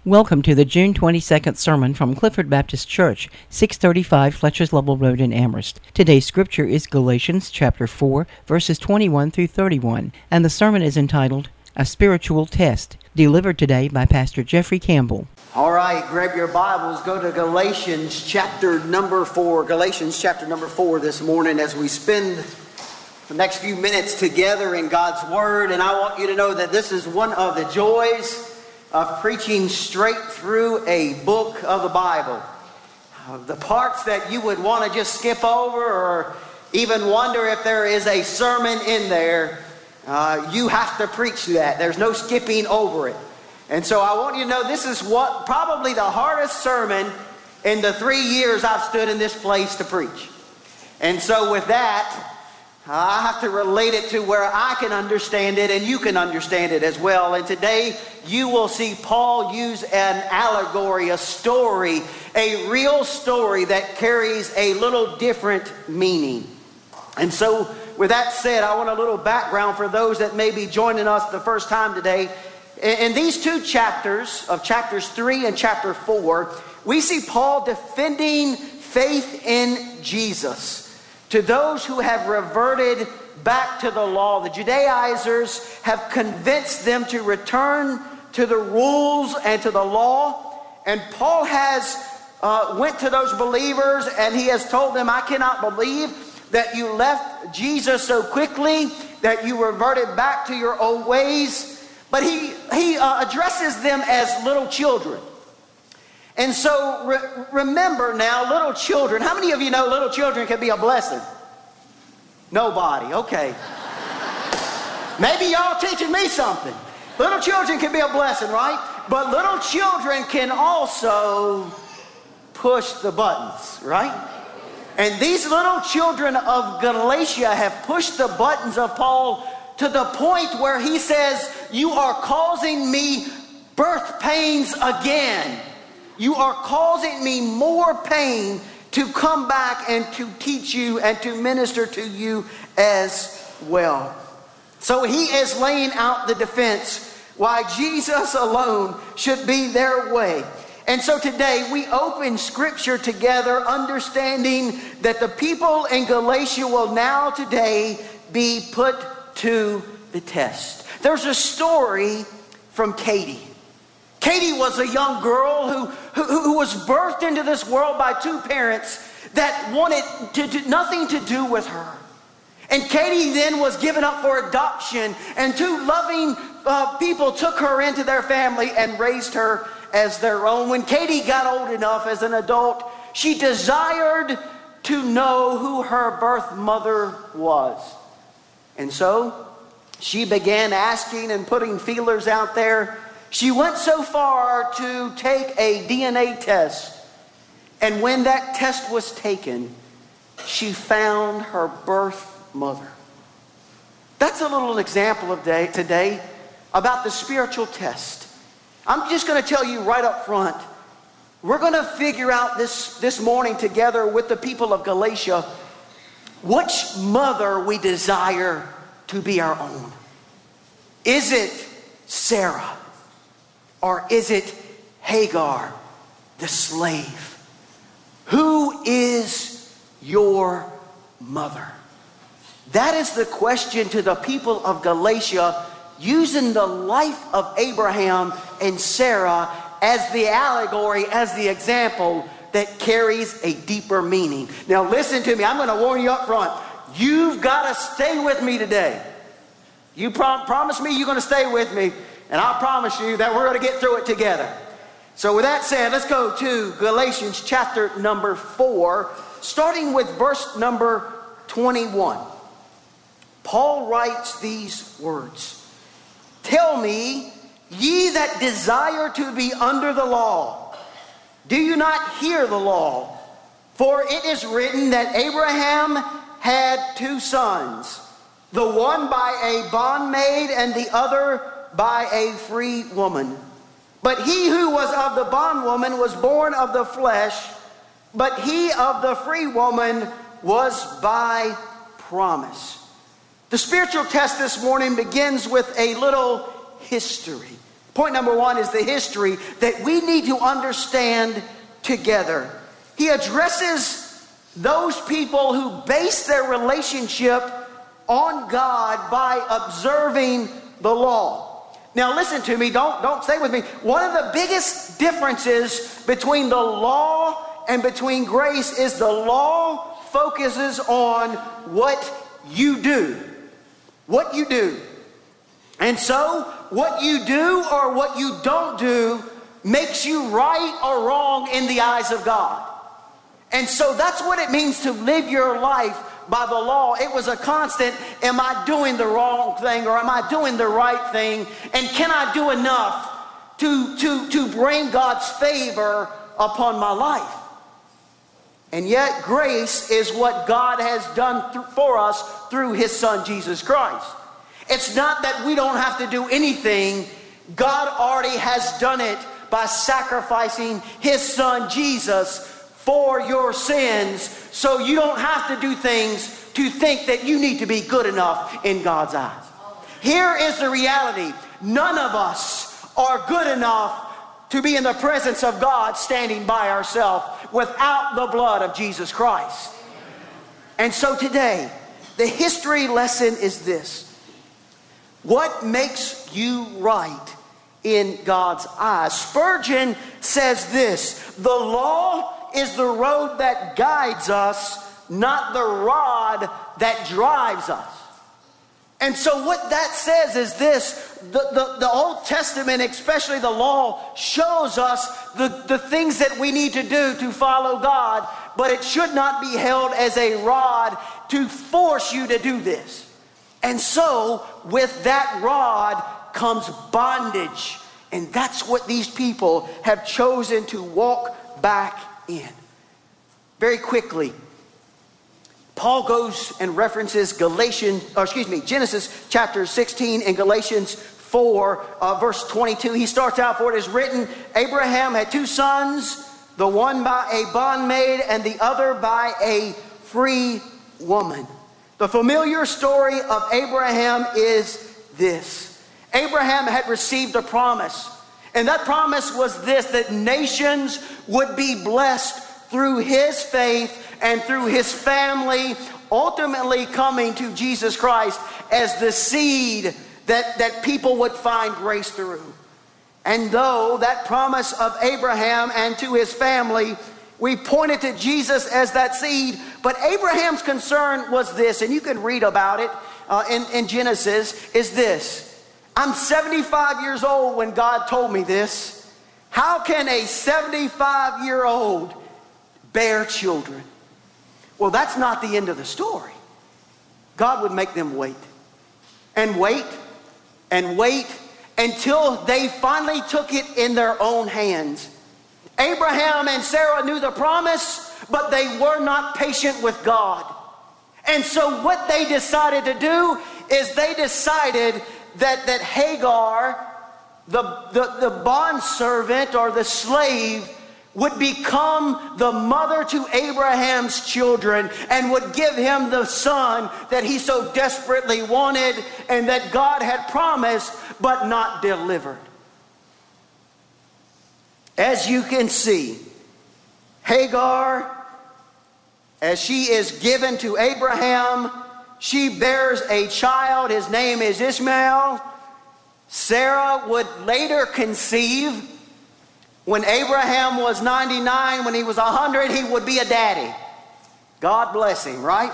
Welcome to the June 22nd sermon from Clifford Baptist Church, 635 Fletcher's Level Road in Amherst. Today's scripture is Galatians chapter 4, verses 21 through 31, and the sermon is entitled, A Spiritual Test, delivered today by Pastor Jeffrey Campbell. All right, grab your Bibles, go to Galatians chapter number 4. Galatians chapter number 4 this morning as we spend the next few minutes together in God's Word. And I want you to know that this is one of the joys of preaching straight through a book of the Bible. The parts that you would want to just skip over or even wonder if there is a sermon in there, you have to preach that. There's no skipping over it. And so I want you to know this is what probably the hardest sermon in the 3 years I've stood in this place to preach. And so with that, I have to relate it to where I can understand it and you can understand it as well. And today you will see Paul use an allegory, a story, a real story that carries a little different meaning. And so with that said, I want a little background for those that may be joining us the first time today. In these two chapters, of chapters 3 and chapter 4, we see Paul defending faith in Jesus to those who have reverted back to the law. The Judaizers have convinced them to return to the rules and to the law. And Paul has went to those believers and he has told them, I cannot believe that you left Jesus so quickly, that you reverted back to your old ways. But he addresses them as little children. And so remember now, little children. How many of you know little children can be a blessing? Nobody. Okay. Maybe y'all teaching me something. Little children can be a blessing, right? But little children can also push the buttons, right? And these little children of Galatia have pushed the buttons of Paul to the point where he says, you are causing me birth pains again. You are causing me more pain to come back and to teach you and to minister to you as well. So he is laying out the defense why Jesus alone should be their way. And so today we open scripture together understanding that the people in Galatia will now today be put to the test. There's a story from Katie. Katie was a young girl who was birthed into this world by two parents that wanted nothing to do with her. And Katie then was given up for adoption, and two loving people took her into their family and raised her as their own. When Katie got old enough as an adult, she desired to know who her birth mother was. And so she began asking and putting feelers out there. She went so far to take a DNA test. And when that test was taken, she found her birth mother. That's a little example of today about the spiritual test. I'm just going to tell you right up front, we're going to figure out this morning together with the people of Galatia which mother we desire to be our own. Is it Sarah? Or is it Hagar, the slave? Who is your mother? That is the question to the people of Galatia, using the life of Abraham and Sarah as the allegory, as the example that carries a deeper meaning. Now listen to me, I'm going to warn you up front. You've got to stay with me today. You promise me you're going to stay with me. And I promise you that we're going to get through it together. So with that said, let's go to Galatians chapter number 4, starting with verse number 21. Paul writes these words. Tell me, ye that desire to be under the law, do you not hear the law? For it is written that Abraham had two sons, the one by a bondmaid and the other by a free woman. But he who was of the bondwoman was born of the flesh, but he of the free woman was by promise. The spiritual test this morning begins with a little history. Point number one is the history that we need to understand together. He addresses those people who base their relationship on God by observing the law. Now listen to me, don't stay with me. One of the biggest differences between the law and between grace is the law focuses on what you do. What you do. And so, what you do or what you don't do makes you right or wrong in the eyes of God. And so that's what it means to live your life by the law. It was a constant, am I doing the wrong thing or am I doing the right thing? And can I do enough to bring God's favor upon my life? And yet grace is what God has done for us through His Son Jesus Christ. It's not that we don't have to do anything. God already has done it by sacrificing His Son Jesus for your sins. So you don't have to do things to think that you need to be good enough in God's eyes. Here is the reality. None of us are good enough to be in the presence of God standing by ourselves without the blood of Jesus Christ. And so today, the history lesson is this. What makes you right in God's eyes? Spurgeon says this, the law is the road that guides us, not the rod that drives us. And so what that says is this, the Old Testament, especially the law, shows us the things that we need to do to follow God, but it should not be held as a rod to force you to do this. And so with that rod comes bondage, and that's what these people have chosen to walk back in. Very quickly, Paul goes and references Genesis chapter 16 and Galatians 4 verse 22. He starts out, for it is written, Abraham had two sons, the one by a bondmaid and the other by a free woman. The familiar story of Abraham is this. Abraham had received a promise, and that promise was this, that nations would be blessed through his faith and through his family, ultimately coming to Jesus Christ as the seed that people would find grace through. And though that promise of Abraham and to his family, we pointed to Jesus as that seed, but Abraham's concern was this, and you can read about it in Genesis, is this. I'm 75 years old when God told me this. How can a 75-year-old bear children? Well, that's not the end of the story. God would make them wait and wait and wait until they finally took it in their own hands. Abraham and Sarah knew the promise, but they were not patient with God. And so what they decided to do is they decided that Hagar, the bondservant or the slave, would become the mother to Abraham's children and would give him the son that he so desperately wanted and that God had promised but not delivered. As you can see, Hagar, as she is given to Abraham, she bears a child. His name is Ishmael. Sarah would later conceive. When Abraham was 99, when he was 100, he would be a daddy. God bless him, right?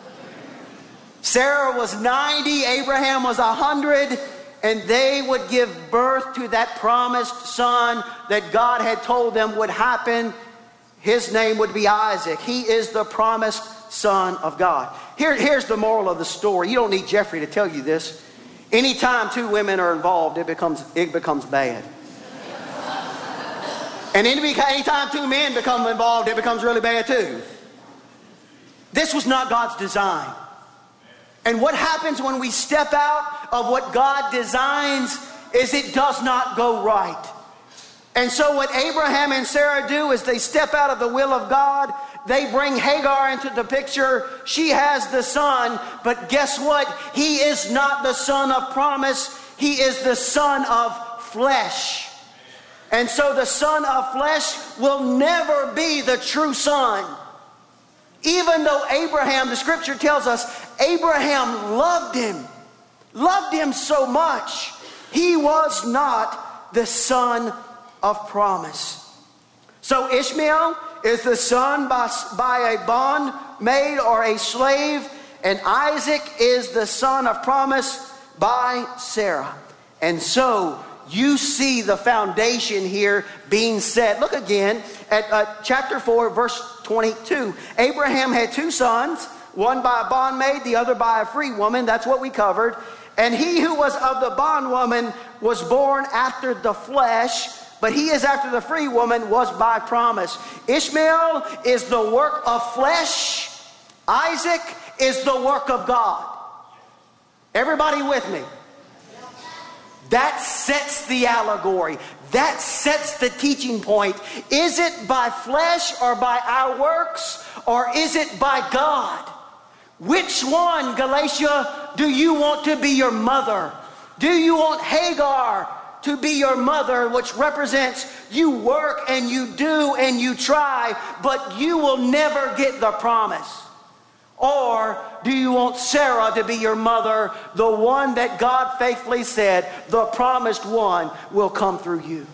Sarah was 90, Abraham was 100, and they would give birth to that promised son that God had told them would happen. His name would be Isaac. He is the promised son of God. Here's the moral of the story. You don't need Jeffrey to tell you this. Anytime two women are involved, it becomes bad. And anytime two men become involved, it becomes really bad too. This was not God's design. And what happens when we step out of what God designs is it does not go right. And so what Abraham and Sarah do is they step out of the will of God. They bring Hagar into the picture. She has the son, but guess what? He is not the son of promise. He is the son of flesh. And so the son of flesh will never be the true son. Even though Abraham, the scripture tells us, Abraham loved him so much, he was not the son of promise. So Ishmael is the son by a bondmaid or a slave, and Isaac is the son of promise by Sarah. And so you see the foundation here being set. Look again at chapter 4, verse 22. Abraham had two sons, one by a bondmaid, the other by a free woman. That's what we covered. And he who was of the bondwoman was born after the flesh, but he is after the free woman was by promise. Ishmael is the work of flesh. Isaac is the work of God. Everybody with me? That sets the allegory. That sets the teaching point. Is it by flesh or by our works, or is it by God? Which one, Galatia, do you want to be your mother? Do you want Hagar to be your mother, which represents you work and you do and you try, but you will never get the promise? Or do you want Sarah to be your mother, the one that God faithfully said, the promised one will come through you?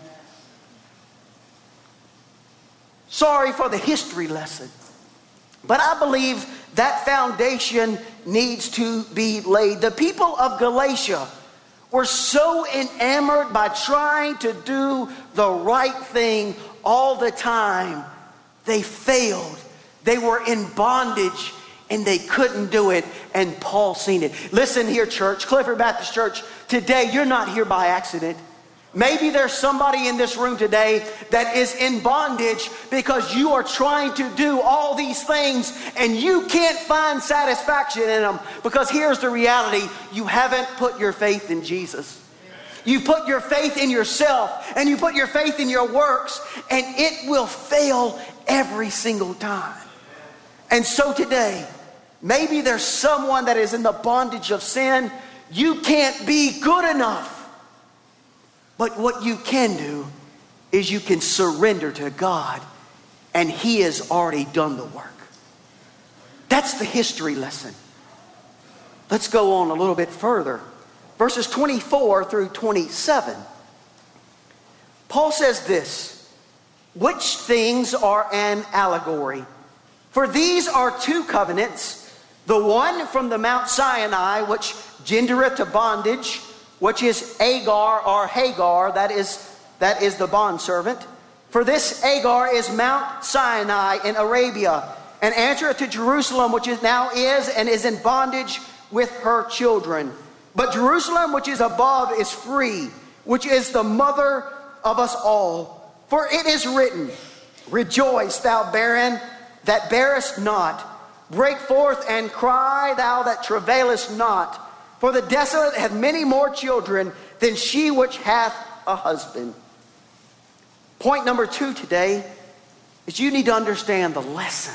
Sorry for the history lesson, but I believe that foundation needs to be laid. The people of Galatia were so enamored by trying to do the right thing all the time, they failed. They were in bondage and they couldn't do it, and Paul seen it. Listen here, church, Clifford Baptist Church, today you're not here by accident. Maybe there's somebody in this room today that is in bondage because you are trying to do all these things and you can't find satisfaction in them, because here's the reality: you haven't put your faith in Jesus. You put your faith in yourself and you put your faith in your works, and it will fail every single time. And so today, maybe there's someone that is in the bondage of sin. You can't be good enough. But what you can do is you can surrender to God, and He has already done the work. That's the history lesson. Let's go on a little bit further. Verses 24 through 27. Paul says this: which things are an allegory? For these are two covenants, the one from the Mount Sinai, which gendereth to bondage, which is Agar or Hagar, that is the bondservant. For this Agar is Mount Sinai in Arabia, and answereth to Jerusalem, which is now is and is in bondage with her children. But Jerusalem, which is above, is free, which is the mother of us all. For it is written, rejoice, thou barren that bearest not. Break forth and cry, thou that travailest not. For the desolate hath many more children than she which hath a husband. Point number 2 today is you need to understand the lesson.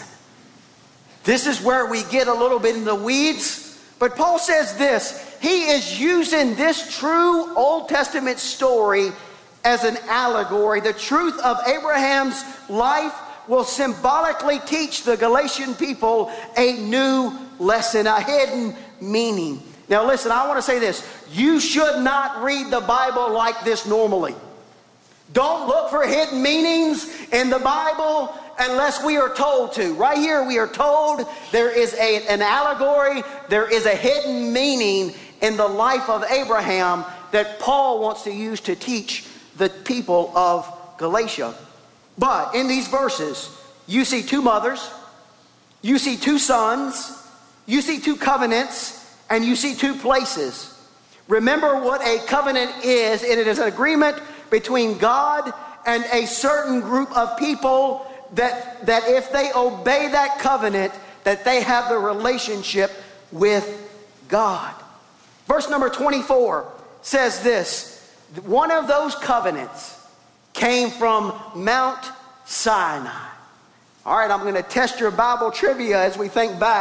This is where we get a little bit in the weeds. But Paul says this: he is using this true Old Testament story as an allegory. The truth of Abraham's life will symbolically teach the Galatian people a new lesson, a hidden meaning. Now listen, I want to say this: you should not read the Bible like this normally. Don't look for hidden meanings in the Bible unless we are told to. Right here we are told there is an allegory, there is a hidden meaning in the life of Abraham that Paul wants to use to teach the people of Galatia. But in these verses, you see two mothers, you see two sons, you see two covenants, and you see two places. Remember what a covenant is. It is an agreement between God and a certain group of people that if they obey that covenant, that they have the relationship with God. Verse number 24 says this: one of those covenants came from Mount Sinai. All right, I'm going to test your Bible trivia as we think back.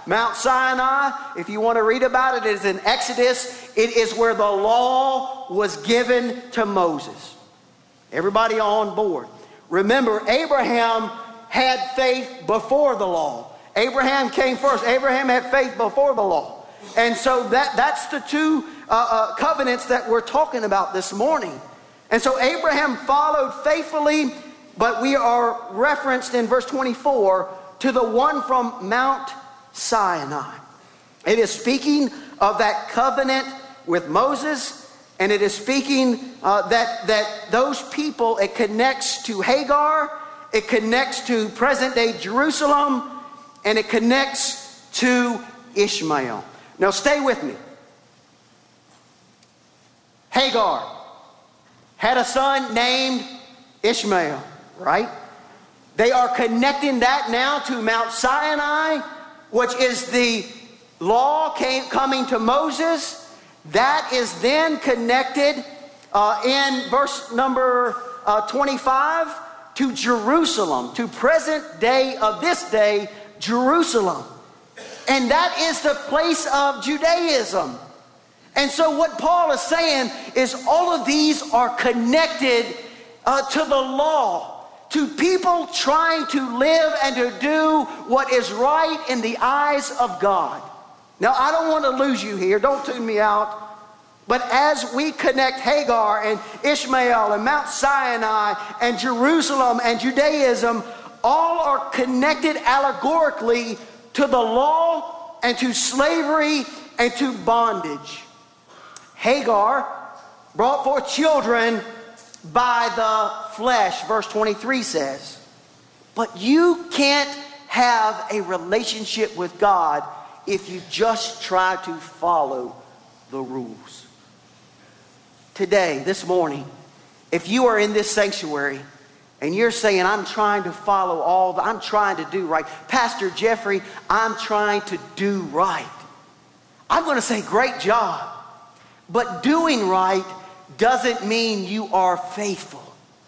Mount Sinai, if you want to read about it, it is in Exodus. It is where the law was given to Moses. Everybody on board. Remember, Abraham had faith before the law. Abraham came first. Abraham had faith before the law. And so that's the two covenants that we're talking about this morning. And so Abraham followed faithfully, but we are referenced in verse 24 to the one from Mount Sinai. It is speaking of that covenant with Moses, and it is speaking that those people, it connects to Hagar, it connects to present-day Jerusalem, and it connects to Ishmael. Now stay with me. Hagar had a son named Ishmael, right? They are connecting that now to Mount Sinai, which is the law coming to Moses. That is then connected in verse number 25 to Jerusalem, to present day of this day, Jerusalem. And that is the place of Judaism. And so what Paul is saying is all of these are connected to the law, to people trying to live and to do what is right in the eyes of God. Now, I don't want to lose you here. Don't tune me out. But as we connect Hagar and Ishmael and Mount Sinai and Jerusalem and Judaism, all are connected allegorically to the law and to slavery and to bondage. Hagar brought forth children by the flesh, verse 23 says. But you can't have a relationship with God if you just try to follow the rules. Today, this morning, if you are in this sanctuary and you're saying, I'm trying to follow I'm trying to do right. Pastor Jeffrey, I'm trying to do right. I'm going to say, great job. But doing right doesn't mean you are faithful.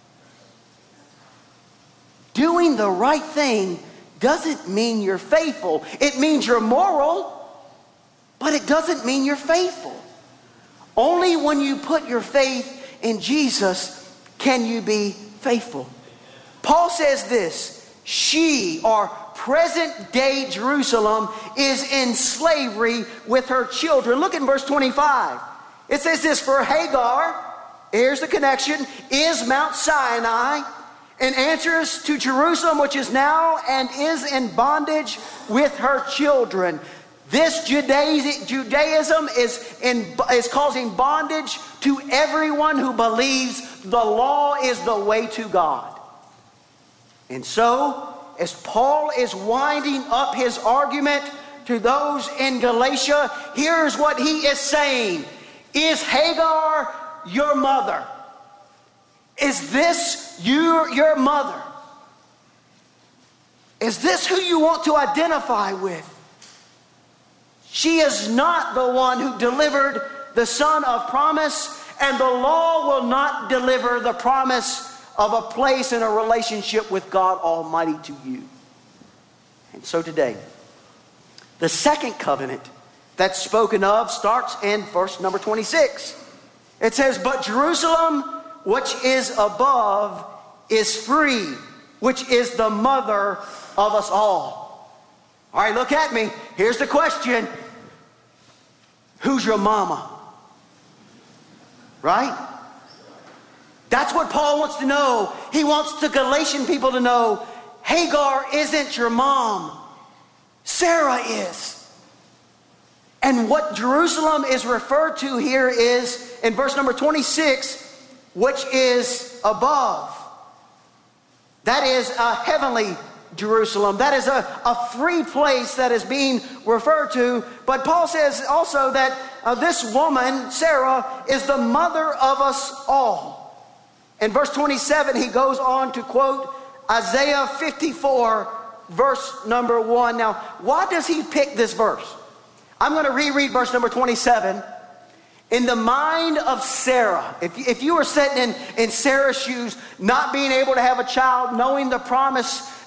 Doing the right thing doesn't mean you're faithful. It means you're moral, but it doesn't mean you're faithful. Only when you put your faith in Jesus can you be faithful. Paul says this, she, or present day Jerusalem, is in slavery with her children. Look in verse 25. It says this, for Hagar, here's the connection, is Mount Sinai, and answers to Jerusalem, which is now and is in bondage with her children. This Judaism is causing bondage to everyone who believes the law is the way to God. And so, as Paul is winding up his argument to those in Galatia, here's what he is saying. Is Hagar your mother? Is this your mother? Is this who you want to identify with? She is not the one who delivered the son of promise, and the law will not deliver the promise of a place in a relationship with God Almighty to you. And so today, the second covenant that's spoken of starts in verse number 26. It says, but Jerusalem, which is above, is free, which is the mother of us all. All right, look at me. Here's the question. Who's your mama? Right? That's what Paul wants to know. He wants the Galatian people to know, Hagar isn't your mom. Sarah is. And what Jerusalem is referred to here is, in verse number 26, which is above. That is a heavenly Jerusalem. That is a free place that is being referred to. But Paul says also that this woman, Sarah, is the mother of us all. In verse 27, he goes on to quote Isaiah 54, verse number 1. Now, why does he pick this verse? I'm going to reread verse number 27. In the mind of Sarah, if you were sitting in Sarah's shoes, not being able to have a child, knowing the promise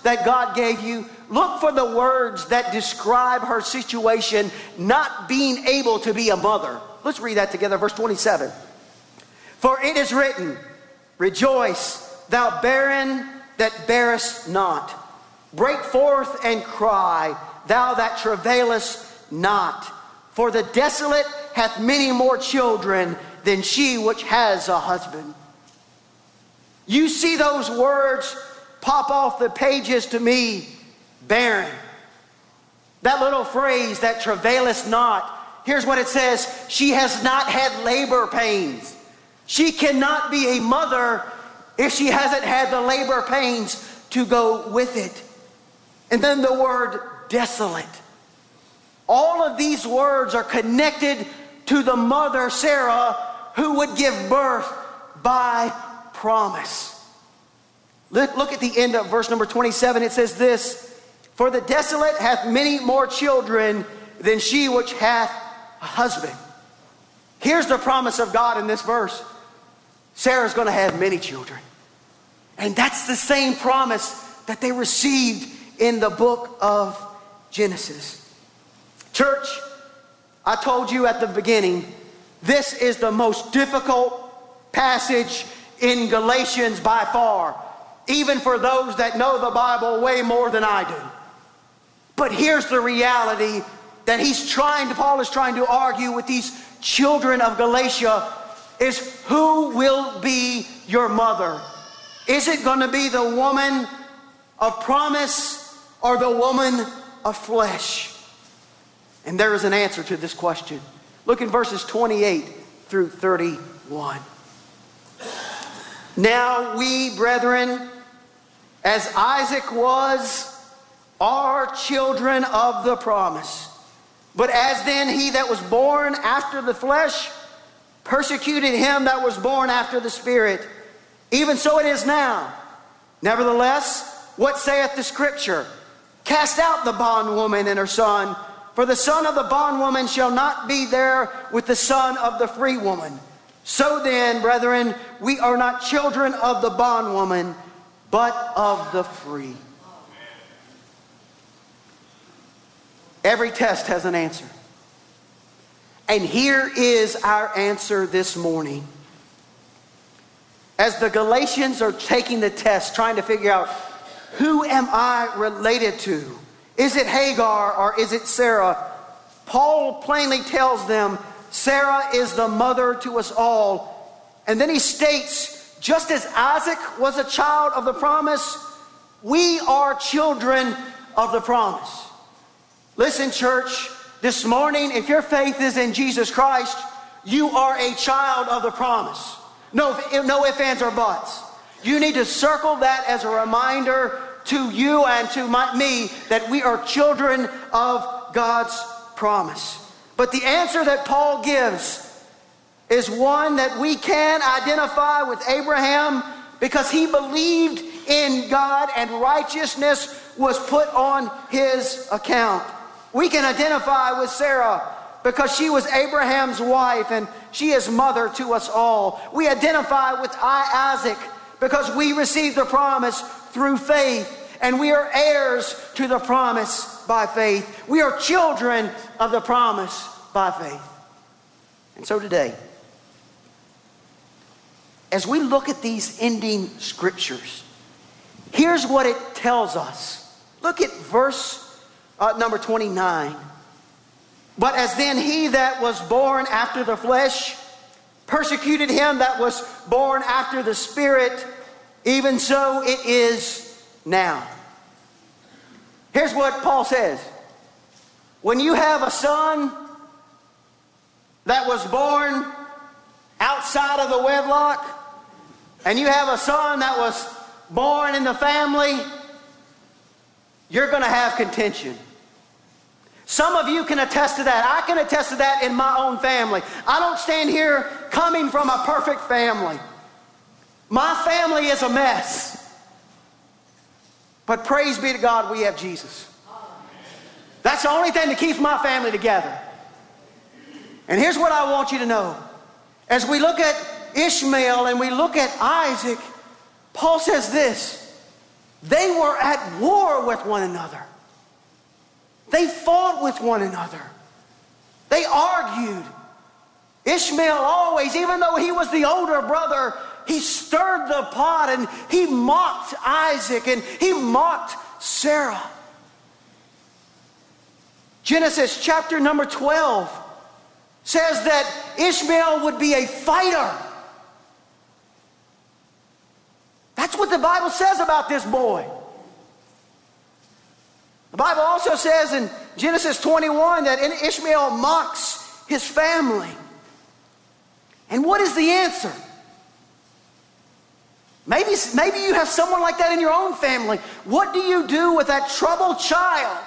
that God gave you, look for the words that describe her situation, not being able to be a mother. Let's read that together, verse 27. For it is written, rejoice, thou barren that bearest not. Break forth and cry, thou that travailest not. For the desolate hath many more children than she which has a husband. You see those words pop off the pages to me, barren. That little phrase, that travailest not, here's what it says: she has not had labor pains. She cannot be a mother if she hasn't had the labor pains to go with it. And then the word desolate. All of these words are connected to the mother, Sarah, who would give birth by promise. Look at the end of verse number 27. It says this: for the desolate hath many more children than she which hath a husband. Here's the promise of God in this verse. Sarah's going to have many children. And that's the same promise that they received in the book of Genesis. Church, I told you at the beginning, this is the most difficult passage in Galatians by far, even for those that know the Bible way more than I do. But here's the reality that Paul is trying to argue with these children of Galatia is, who will be your mother? Is it going to be the woman of promise or the woman of flesh? And there is an answer to this question. Look in verses 28 through 31. Now we, brethren, as Isaac was, are children of the promise. But as then he that was born after the flesh persecuted him that was born after the Spirit, even so it is now. Nevertheless, what saith the Scripture? Cast out the bondwoman and her son, for the son of the bondwoman shall not be there with the son of the free woman. So then, brethren, we are not children of the bondwoman, but of the free. Every test has an answer. And here is our answer this morning. As the Galatians are taking the test, trying to figure out, who am I related to? Is it Hagar or is it Sarah? Paul plainly tells them, Sarah is the mother to us all. And then he states, just as Isaac was a child of the promise, we are children of the promise. Listen, church, this morning, if your faith is in Jesus Christ, you are a child of the promise. No ifs, ands, or buts. You need to circle that as a reminder to you and to me that we are children of God's promise. But the answer that Paul gives is one that we can identify with Abraham, because he believed in God and righteousness was put on his account. We can identify with Sarah because she was Abraham's wife and she is mother to us all. We identify with Isaac because we received the promise through faith, and we are heirs to the promise by faith. We are children of the promise by faith. And so today, as we look at these ending scriptures, here's what it tells us. Look at verse number 29. But as then he that was born after the flesh persecuted him that was born after the Spirit, even so it is now. Here's what Paul says. When you have a son that was born outside of the wedlock, and you have a son that was born in the family, you're going to have contention. Some of you can attest to that. I can attest to that in my own family. I don't stand here coming from a perfect family. My family is a mess. But praise be to God, we have Jesus. That's the only thing that keeps my family together. And here's what I want you to know. As we look at Ishmael and we look at Isaac, Paul says this: They were at war with one another. They fought with one another. They argued. Ishmael always, even though he was the older brother, he stirred the pot and he mocked Isaac and he mocked Sarah. Genesis chapter number 12 says that Ishmael would be a fighter. That's what the Bible says about this boy. The Bible also says in Genesis 21 that Ishmael mocks his family. And what is the answer? Maybe you have someone like that in your own family. What do you do with that troubled child?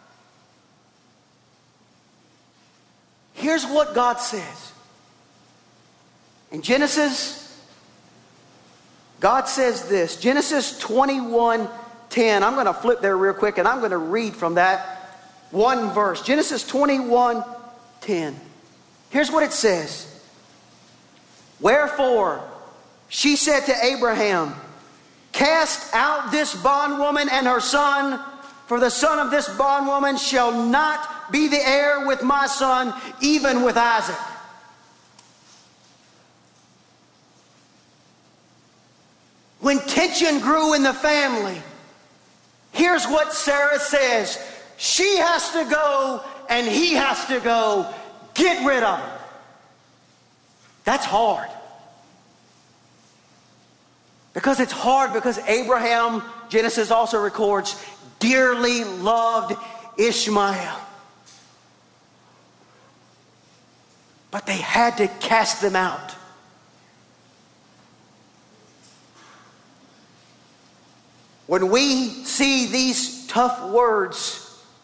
Here's what God says. In Genesis, God says this. Genesis 21:10. I'm going to flip there real quick and I'm going to read from that one verse. Genesis 21:10. Here's what it says. Wherefore, she said to Abraham, cast out this bondwoman and her son, for the son of this bondwoman shall not be the heir with my son, even with Isaac. When tension grew in the family, here's what Sarah says. She has to go and he has to go. Get rid of her. That's hard. Because it's hard because Abraham, Genesis also records, dearly loved Ishmael. But they had to cast them out. When we see these tough words,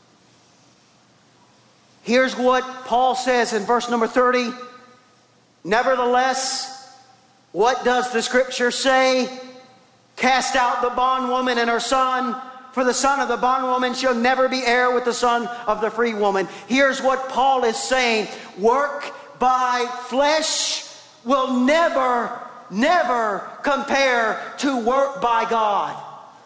here's what Paul says in verse number 30. Nevertheless, what does the scripture say? Cast out the bondwoman and her son, for the son of the bondwoman shall never be heir with the son of the free woman. Here's what Paul is saying. Work by flesh will never compare to work by God.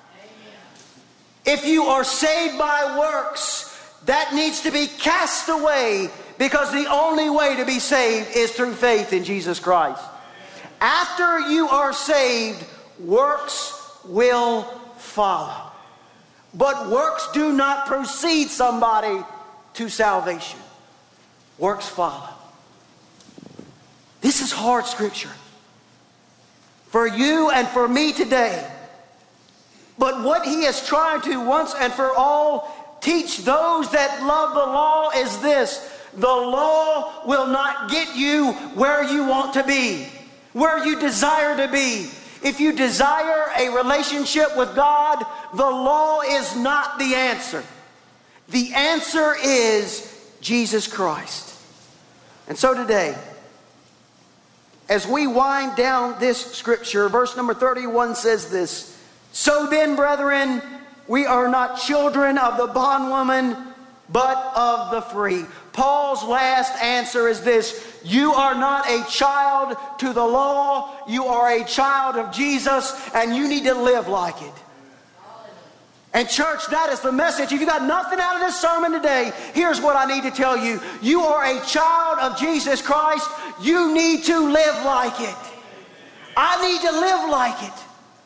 If you are saved by works, that needs to be cast away, because the only way to be saved is through faith in Jesus Christ. After you are saved, works will follow. But works do not precede somebody to salvation. Works follow. This is hard scripture for you and for me today. But what he is trying to once and for all teach those that love the law is this. The law will not get you where you want to be, where you desire to be. If you desire a relationship with God, the law is not the answer. The answer is Jesus Christ. And so today, as we wind down this scripture, verse number 31 says this. So then, brethren, we are not children of the bondwoman, but of the free. Paul's last answer is this. You are not a child to the law. You are a child of Jesus, and you need to live like it. And church, that is the message. If you got nothing out of this sermon today, here's what I need to tell you. You are a child of Jesus Christ. You need to live like it. I need to live like it.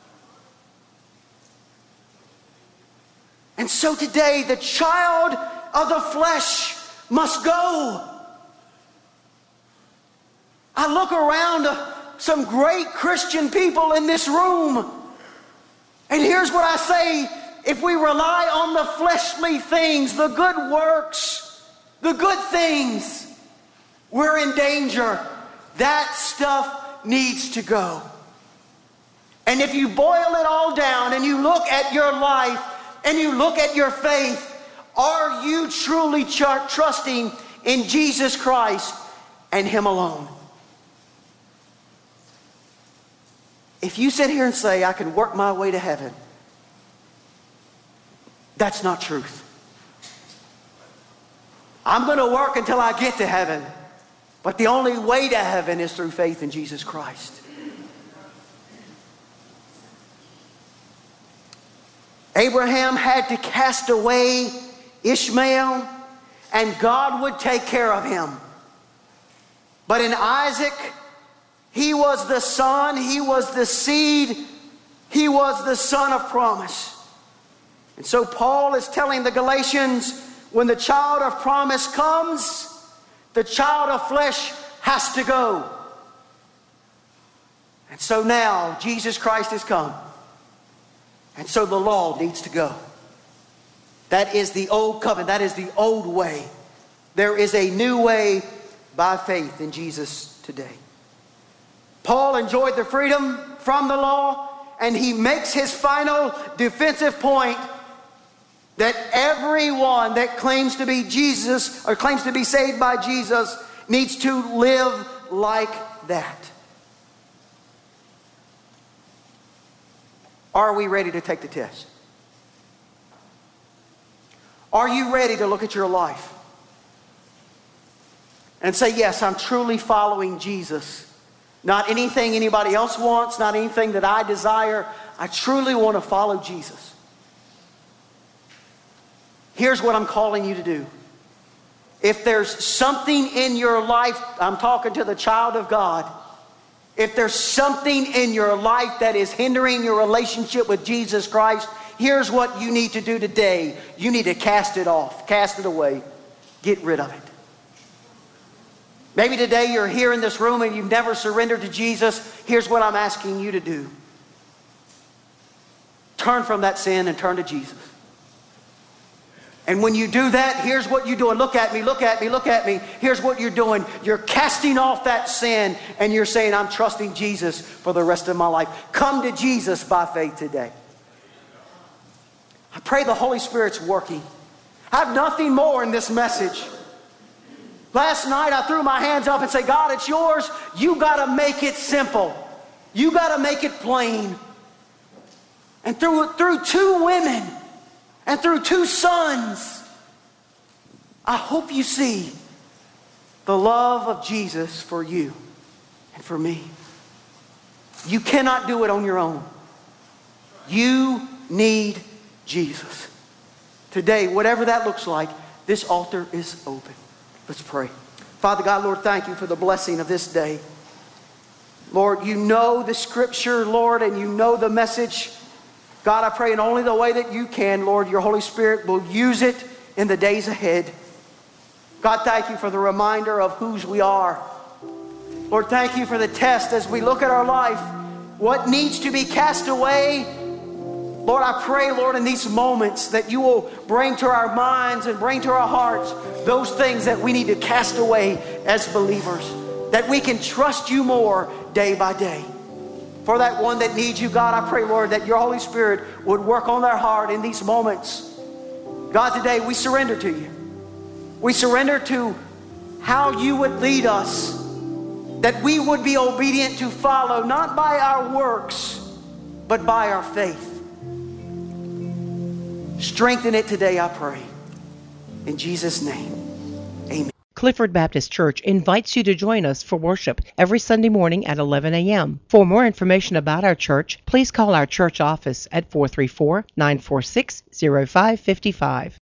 And so today, the child of the flesh must go. I look around some great Christian people in this room, and here's what I say. If we rely on the fleshly things, the good works, the good things, we're in danger. That stuff needs to go. And if you boil it all down and you look at your life and you look at your faith, are you truly trusting in Jesus Christ and Him alone? If you sit here and say, I can work my way to heaven, that's not truth. I'm going to work until I get to heaven, but the only way to heaven is through faith in Jesus Christ. Abraham had to cast away Ishmael, and God would take care of him. But in Isaac, he was the son, he was the seed, he was the son of promise. And so Paul is telling the Galatians, when the child of promise comes, the child of flesh has to go. And so now Jesus Christ has come. And so the law needs to go. That is the old covenant. That is the old way. There is a new way by faith in Jesus today. Paul enjoyed the freedom from the law, and he makes his final defensive point that everyone that claims to be Jesus or claims to be saved by Jesus needs to live like that. Are we ready to take the test? Are you ready to look at your life and say, yes, I'm truly following Jesus? Not anything anybody else wants, not anything that I desire. I truly want to follow Jesus. Here's what I'm calling you to do. If there's something in your life, I'm talking to the child of God. If there's something in your life that is hindering your relationship with Jesus Christ, here's what you need to do today. You need to cast it off, cast it away, get rid of it. Maybe today you're here in this room and you've never surrendered to Jesus. Here's what I'm asking you to do. Turn from that sin and turn to Jesus. And when you do that, here's what you're doing. Look at me, look at me, look at me. Here's what you're doing. You're casting off that sin and you're saying, I'm trusting Jesus for the rest of my life. Come to Jesus by faith today. I pray the Holy Spirit's working. I have nothing more in this message. Last night I threw my hands up and said, God, it's yours. You got to make it simple. You got to make it plain. And through two women and through two sons, I hope you see the love of Jesus for you and for me. You cannot do it on your own. You need Jesus. Today, whatever that looks like, this altar is open. Let's pray. Father God, Lord, thank you for the blessing of this day. Lord, you know the scripture, Lord, and you know the message. God, I pray in only the way that you can, Lord, your Holy Spirit will use it in the days ahead. God, thank you for the reminder of whose we are. Lord, thank you for the test as we look at our life. What needs to be cast away? Lord, I pray, Lord, in these moments that you will bring to our minds and bring to our hearts those things that we need to cast away as believers. That we can trust you more day by day. For that one that needs you, God, I pray, Lord, that your Holy Spirit would work on their heart in these moments. God, today we surrender to you. We surrender to how you would lead us. That we would be obedient to follow, not by our works, but by our faith. Strengthen it today, I pray. In Jesus' name, amen. Clifford Baptist Church invites you to join us for worship every Sunday morning at 11 a.m. For more information about our church, please call our church office at 434-946-0555.